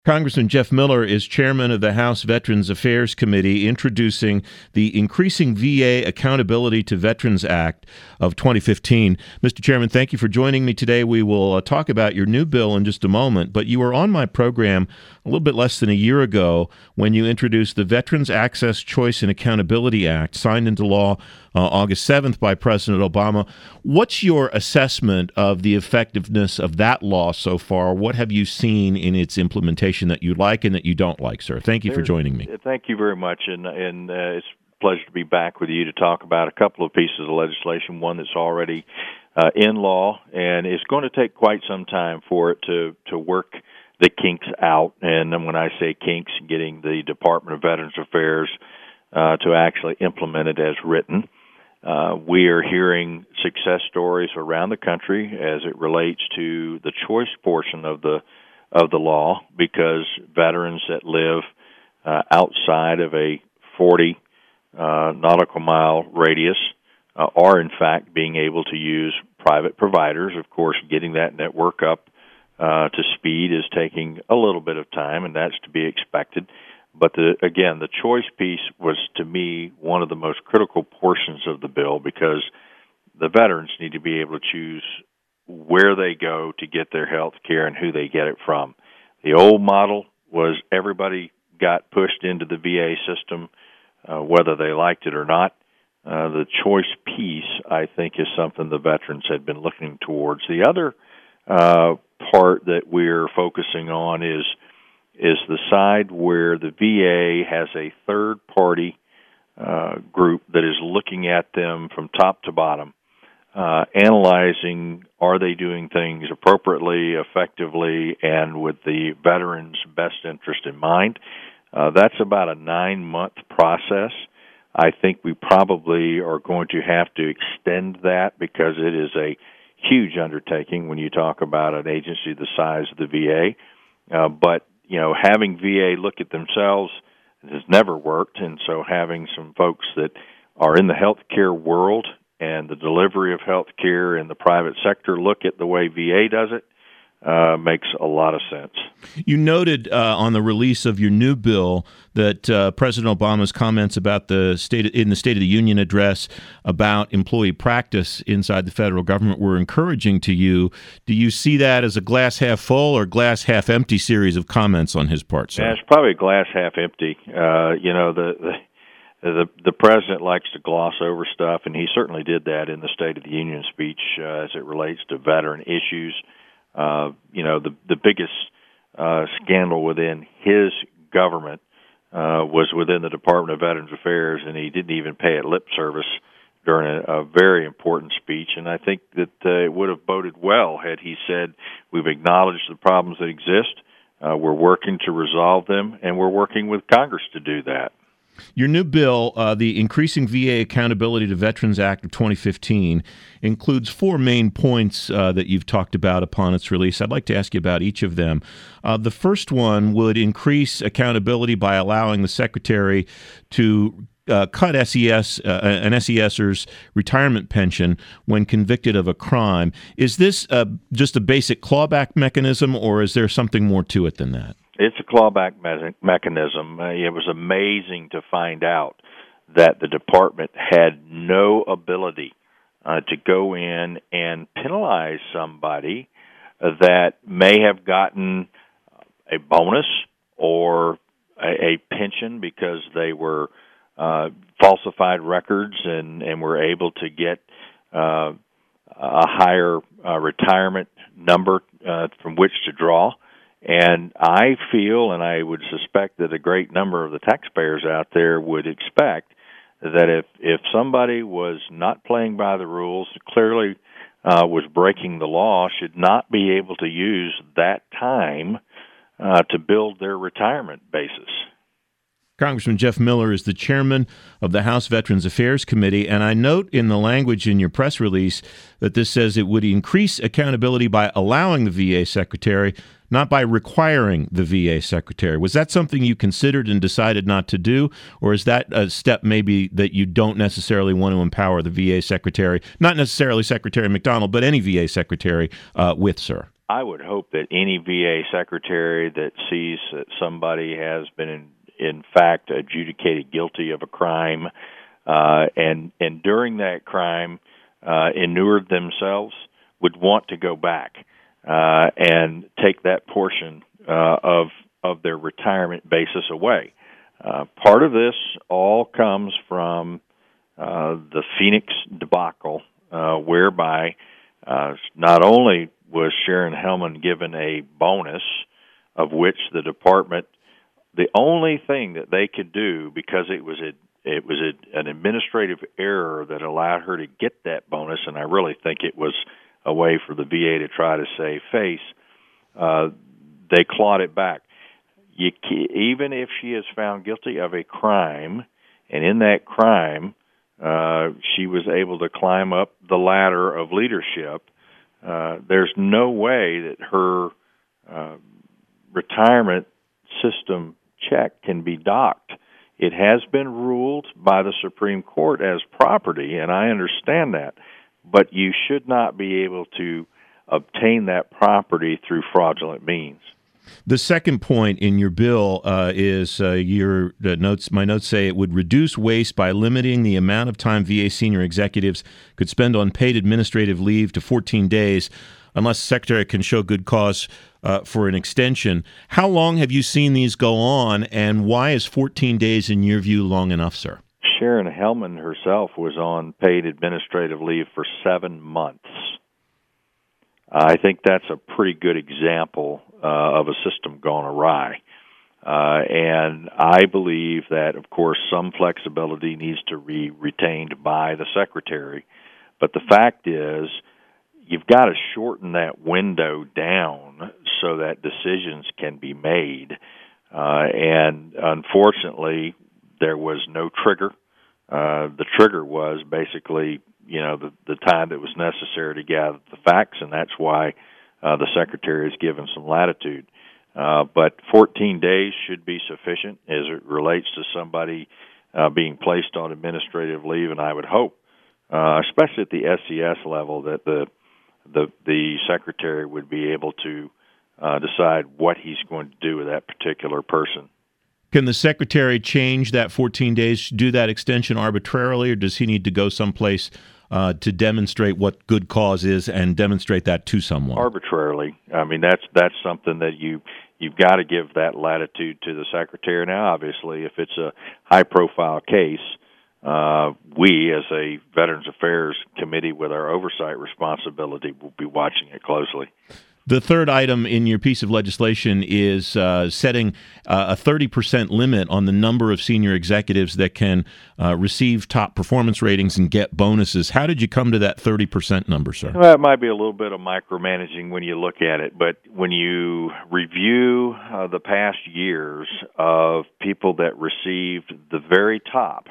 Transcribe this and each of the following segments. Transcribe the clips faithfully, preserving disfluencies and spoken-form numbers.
Congressman Jeff Miller is chairman of the House Veterans Affairs Committee, introducing the Increasing V A Accountability to Veterans Act of twenty fifteen. Mister Chairman, thank you for joining me today. We will uh, talk about your new bill in just a moment, but you were on my program a little bit less than a year ago when you introduced the Veterans Access, Choice, and Accountability Act, signed into law uh, August seventh by President Obama. What's your assessment of the effectiveness of that law so far? What have you seen in its implementation that you like and that you don't like, sir? Thank you for joining me. Thank you very much, and, and uh, it's a pleasure to be back with you to talk about a couple of pieces of legislation, one that's already uh, in law, and it's going to take quite some time for it to, to work the kinks out. And then when I say kinks, getting the Department of Veterans Affairs uh, to actually implement it as written. Uh, we are hearing success stories around the country as it relates to the choice portion of the of the law, because veterans that live uh, outside of a forty uh, nautical mile radius uh, are in fact being able to use private providers. Of course, getting that network up uh, to speed is taking a little bit of time, and that's to be expected. But the, again, the choice piece was, to me, one of the most critical portions of the bill, because the veterans need to be able to choose where they go to get their health care and who they get it from. The old model was everybody got pushed into the V A system, uh, whether they liked it or not. Uh, the choice piece, I think, is something the veterans had been looking towards. The other uh, part that we're focusing on is is the side where the V A has a third-party uh, group that is looking at them from top to bottom, uh, analyzing, are they doing things appropriately, effectively, and with the veteran's best interest in mind. Uh, that's about a nine-month process. I think we probably are going to have to extend that, because it is a huge undertaking when you talk about an agency the size of the V A. Uh, but You know, having V A look at themselves has never worked, and so having some folks that are in the healthcare world and the delivery of healthcare in the private sector look at the way V A does it uh, makes a lot of sense. You noted uh, on the release of your new bill that uh, President Obama's comments about the state in the State of the Union address about employee practice inside the federal government were encouraging to you. Do you see that as a glass half full or glass half empty series of comments on his part, sir? Yeah, it's probably glass half empty. Uh, you know, the, the the the president likes to gloss over stuff, and he certainly did that in the State of the Union speech uh, as it relates to veteran issues. Uh, you know, the the biggest uh, scandal within his government uh, was within the Department of Veterans Affairs, and he didn't even pay it lip service during a, a very important speech. And I think that uh, it would have boded well had he said, we've acknowledged the problems that exist, uh, we're working to resolve them, and we're working with Congress to do that. Your new bill, uh, the Increasing V A Accountability to Veterans Act of twenty fifteen, includes four main points uh, that you've talked about upon its release. I'd like to ask you about each of them. Uh, the first one would increase accountability by allowing the Secretary to uh, cut S E S, uh, an SESer's retirement pension when convicted of a crime. Is this uh, just a basic clawback mechanism, or is there something more to it than that? It's a clawback me- mechanism. Uh, it was amazing to find out that the department had no ability uh, to go in and penalize somebody uh, that may have gotten a bonus or a, a pension because they were uh, falsified records and, and were able to get uh, a higher uh, retirement number uh, from which to draw. And I feel, and I would suspect that a great number of the taxpayers out there would expect that if, if somebody was not playing by the rules, clearly uh, was breaking the law, should not be able to use that time uh, to build their retirement basis. Congressman Jeff Miller is the chairman of the House Veterans Affairs Committee, and I note in the language in your press release that this says it would increase accountability by allowing the V A secretary, not by requiring the V A secretary. Was that something you considered and decided not to do, or is that a step maybe that you don't necessarily want to empower the V A secretary, not necessarily Secretary McDonald, but any V A secretary uh, with, sir? I would hope that any V A secretary that sees that somebody has been in, in fact adjudicated guilty of a crime, uh, and and during that crime uh, inured themselves, would want to go back uh, and take that portion uh, of of their retirement basis away. Uh, part of this all comes from uh, the Phoenix debacle, uh, whereby uh, not only was Sharon Hellman given a bonus, of which the department, the only thing that they could do, because it was a it was a, an administrative error that allowed her to get that bonus, and I really think it was a way for the V A to try to save face, uh, they clawed it back. You, even if she is found guilty of a crime, and in that crime uh, she was able to climb up the ladder of leadership, uh, there's no way that her uh, retirement system check can be docked. It has been ruled by the Supreme Court as property, and I understand that, but you should not be able to obtain that property through fraudulent means. The second point in your bill uh, is uh, your uh, notes. My notes say it would reduce waste by limiting the amount of time V A senior executives could spend on paid administrative leave to fourteen days, unless the secretary can show good cause uh, for an extension. How long have you seen these go on, and why is fourteen days, in your view, long enough, sir? Sharon Hellman herself was on paid administrative leave for seven months. I think that's a pretty good example uh, of a system gone awry. Uh, and I believe that, of course, some flexibility needs to be retained by the secretary. But the fact is, you've got to shorten that window down so that decisions can be made. Uh, and unfortunately, there was no trigger. Uh, the trigger was basically, you know, the, the time that was necessary to gather the facts, and that's why uh, the secretary is given some latitude. Uh, but fourteen days should be sufficient as it relates to somebody uh, being placed on administrative leave, and I would hope, uh, especially at the S C S level, that the the, the secretary would be able to uh, decide what he's going to do with that particular person. Can the secretary change that fourteen days, do that extension arbitrarily, or does he need to go someplace uh, to demonstrate what good cause is and demonstrate that to someone? Arbitrarily. I mean, that's that's something that you, you've got to give that latitude to the secretary. Now, obviously, if it's a high-profile case, uh, we, as a Veterans Affairs Committee with our oversight responsibility, will be watching it closely. The third item in your piece of legislation is uh, setting uh, a thirty percent limit on the number of senior executives that can uh, receive top performance ratings and get bonuses. How did you come to that thirty percent number, sir? Well, it might be a little bit of micromanaging when you look at it, but when you review uh, the past years of people that received the very top,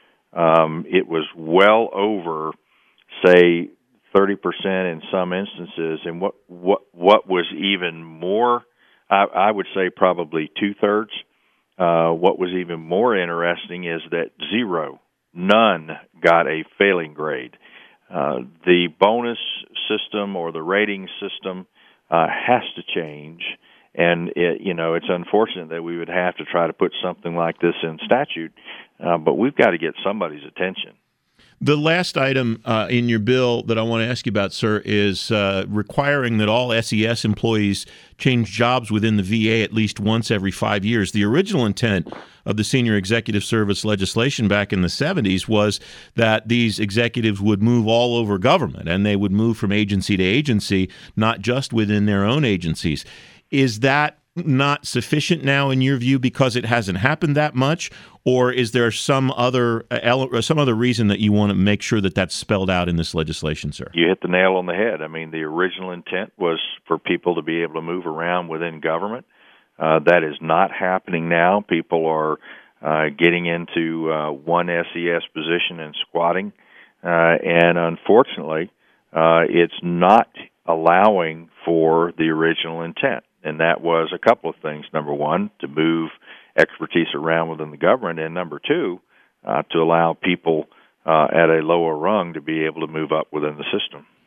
um, it was well over, say, thirty percent in some instances, and what what what was even more, I, I would say probably two-thirds. Uh, what was even more interesting is that zero, none got a failing grade. Uh, the bonus system or the rating system uh, has to change, and it, you know, it's unfortunate that we would have to try to put something like this in statute, uh, but we've got to get somebody's attention. The last item uh, in your bill that I want to ask you about, sir, is uh, requiring that all S E S employees change jobs within the V A at least once every five years. The original intent of the Senior Executive Service legislation back in the seventies was that these executives would move all over government, and they would move from agency to agency, not just within their own agencies. Is that not sufficient now in your view because it hasn't happened that much, or is there some other uh, some other reason that you want to make sure that that's spelled out in this legislation, sir? You hit the nail on the head. I mean, the original intent was for people to be able to move around within government. Uh, that is not happening now. People are uh, getting into uh, one S E S position and squatting, uh, and unfortunately, uh, it's not allowing for the original intent. And that was a couple of things. Number one, to move expertise around within the government, and number two, uh, to allow people uh, at a lower rung to be able to move up within the system.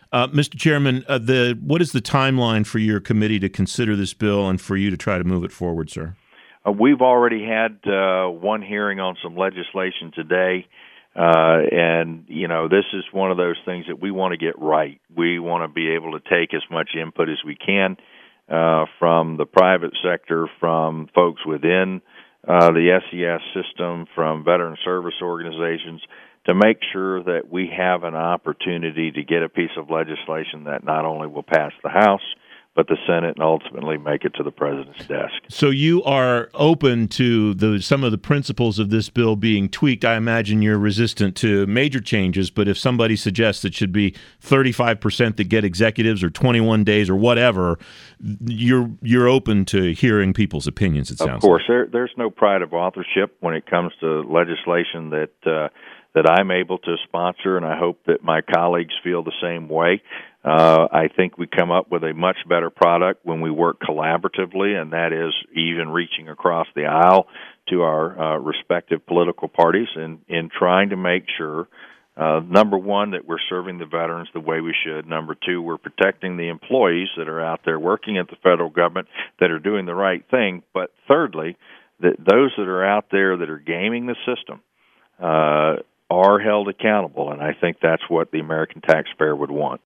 Uh, Mister Chairman, uh, the what is the timeline for your committee to consider this bill and for you to try to move it forward, sir? Uh, we've already had uh, one hearing on some legislation today, uh, and, you know, this is one of those things that we want to get right. We want to be able to take as much input as we can uh, from the private sector, from folks within uh, the S E S system, from veteran service organizations, to make sure that we have an opportunity to get a piece of legislation that not only will pass the House, but the Senate, and ultimately make it to the President's desk. So you are open to the some of the principles of this bill being tweaked. I imagine you're resistant to major changes, but if somebody suggests it should be thirty-five percent that get executives or twenty-one days or whatever, you're you're open to hearing people's opinions, it sounds like. Of course. There, there's no pride of authorship when it comes to legislation that uh, that I'm able to sponsor, and I hope that my colleagues feel the same way. Uh, I think we come up with a much better product when we work collaboratively, and that is even reaching across the aisle to our uh, respective political parties and in trying to make sure, uh, number one, that we're serving the veterans the way we should. Number two, we're protecting the employees that are out there working at the federal government that are doing the right thing. But thirdly, that those that are out there that are gaming the system uh, are held accountable, and I think that's what the American taxpayer would want.